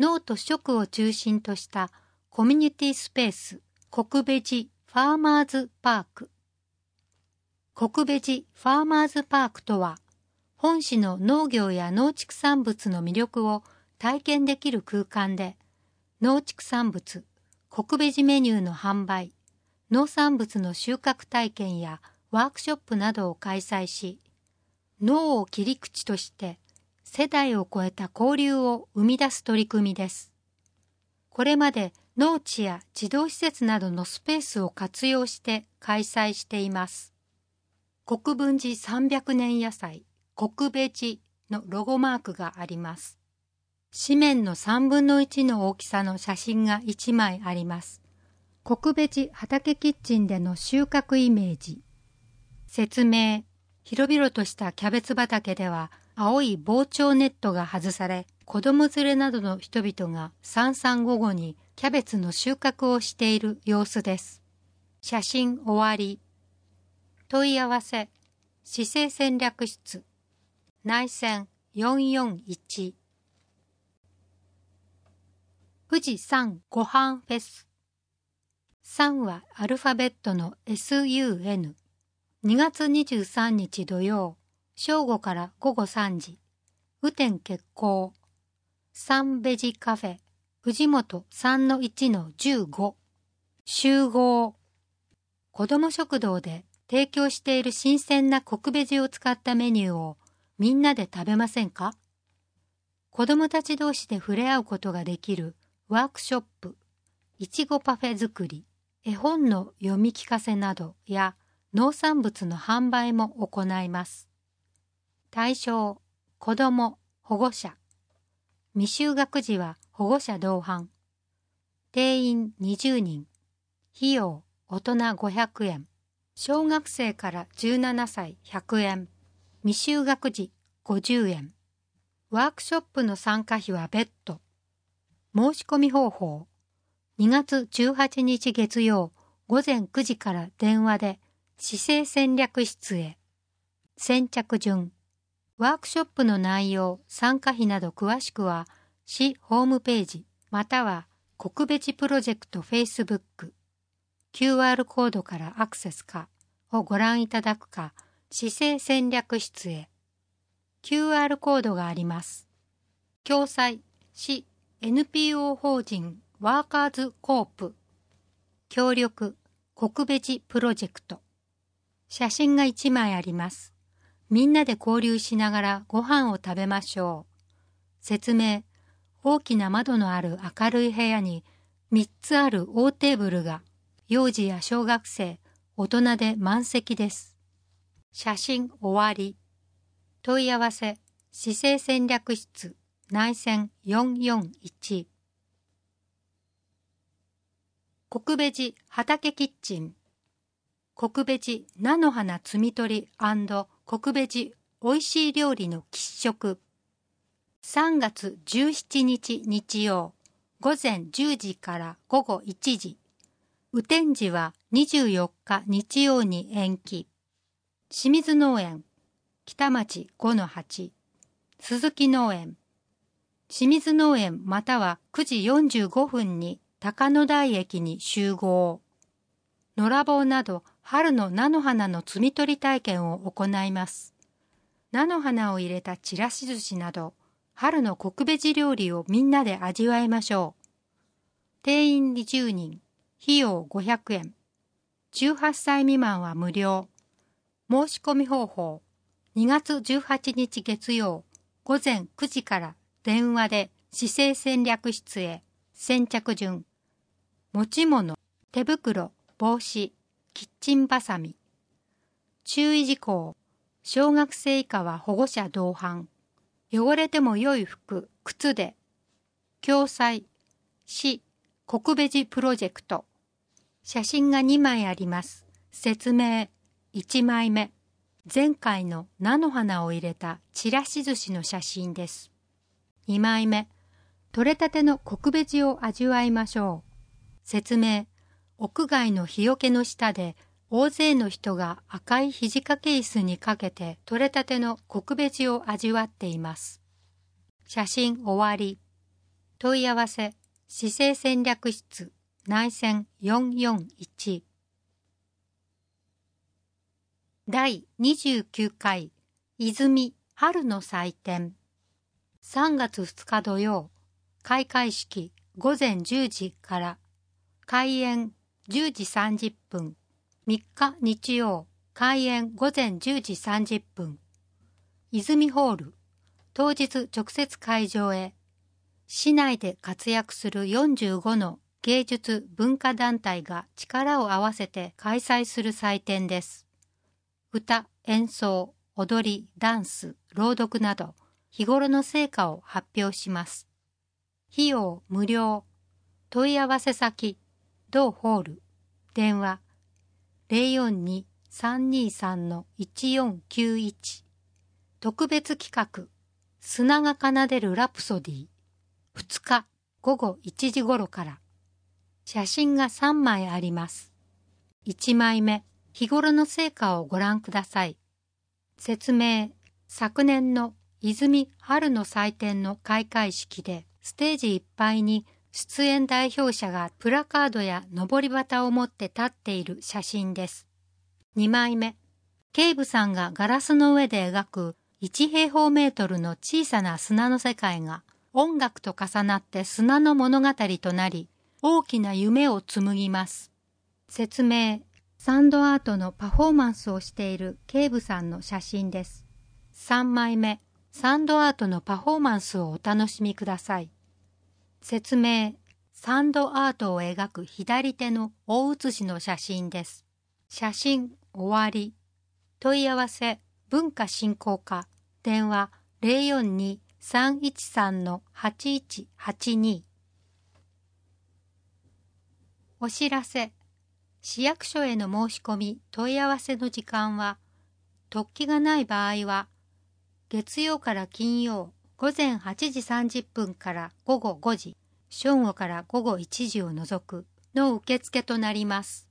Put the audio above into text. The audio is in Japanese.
農と食を中心としたコミュニティスペース国部寺ファーマーズパーク。国部寺ファーマーズパークとは、本市の農業や農畜産物の魅力を体験できる空間で、農畜産物、国部寺メニューの販売、農産物の収穫体験やワークショップなどを開催し、農を切り口として世代を超えた交流を生み出す取り組みです。これまで農地や児童施設などのスペースを活用して開催しています。国分寺300年野菜国部寺のロゴマークがあります。紙面の1/3の大きさの写真が1枚あります。国部寺畑キッチンでの収穫イメージ。説明。広々としたキャベツ畑では青い防鳥ネットが外され、子供連れなどの人々が三々五々にキャベツの収穫をしている様子です。写真終わり。問い合わせ。市政戦略室。内線441。富士山ごはんフェス。3はアルファベットの SUN。2月23日土曜、正午から午後3時。雨天決行。サンベジカフェ、藤本 3-1-15。集合。子ども食堂で提供している新鮮な国ベジを使ったメニューをみんなで食べませんか？子どもたち同士で触れ合うことができるワークショップ、いちごパフェ作り、絵本の読み聞かせなどや農産物の販売も行います。対象、子ども、保護者。未就学児は保護者同伴。定員20人。費用、大人500円。小学生から17歳100円。未就学児50円。ワークショップの参加費は別途。申し込み方法。2月18日月曜午前9時から電話で市政戦略室へ。先着順。ワークショップの内容、参加費など詳しくは市ホームページまたは国部寺プロジェクト Facebook、QR コードからアクセスかをご覧いただくか、市政戦略室へ。QR コードがあります。共催、市 NPO 法人ワーカーズコープ。協力、国部寺プロジェクト。写真が1枚あります。みんなで交流しながらご飯を食べましょう。説明。大きな窓のある明るい部屋に3つある大テーブルが幼児や小学生、大人で満席です。写真終わり。問い合わせ。市政戦略室内線441。国部寺畑キッチン。国部寺菜の花摘み取り&国部寺おいしい料理の喫食。3月17日日曜午前10時から午後1時。雨天時は24日日曜に延期。清水農園北町 5-8 鈴木農園清水農園または9時45分に高野台駅に集合。野良坊など春の菜の花の摘み取り体験を行います。菜の花を入れたちらし寿司など春の国部寺料理をみんなで味わいましょう。定員20人、費用500円。18歳未満は無料。申し込み方法。2月18日月曜午前9時から電話で市政戦略室へ。先着順。持ち物、手袋、帽子、キッチンバサミ。注意事項。小学生以下は保護者同伴。汚れても良い服、靴で。共催、市、国部寺プロジェクト。写真が2枚あります。説明。1枚目。前回の菜の花を入れたちらし寿司の写真です。2枚目。取れたての国部寺を味わいましょう。説明。屋外の日よけの下で大勢の人が赤い肘掛け椅子にかけて取れたての国部寺を味わっています。写真終わり。 問い合わせ市政戦略室内線441。第29回泉春の祭典。3月2日土曜、開会式午前10時から開演10時30分、3日日曜、開演午前10時30分、泉ホール、当日直接会場へ。市内で活躍する45の芸術文化団体が力を合わせて開催する祭典です。歌、演奏、踊り、ダンス、朗読など日頃の成果を発表します。費用無料。問い合わせ先、同ホール。電話 042-323-1491。特別企画、砂が奏でるラプソディ。2日午後1時頃から。写真が3枚あります。1枚目、日頃の成果をご覧ください。説明、昨年の泉春の祭典の開会式でステージいっぱいに出演代表者がプラカードや上り旗を持って立っている写真です。2枚目、警部さんがガラスの上で描く1平方メートルの小さな砂の世界が音楽と重なって砂の物語となり、大きな夢を紡ぎます。説明、サンドアートのパフォーマンスをしている警部さんの写真です。3枚目、サンドアートのパフォーマンスをお楽しみください。説明、サンドアートを描く左手の大写しの写真です。写真終わり。問い合わせ、文化振興課、電話042-313-8182。お知らせ、市役所への申し込み問い合わせの時間は、特記がない場合は、月曜から金曜午前8時30分から午後5時、正午から午後1時を除くの受付となります。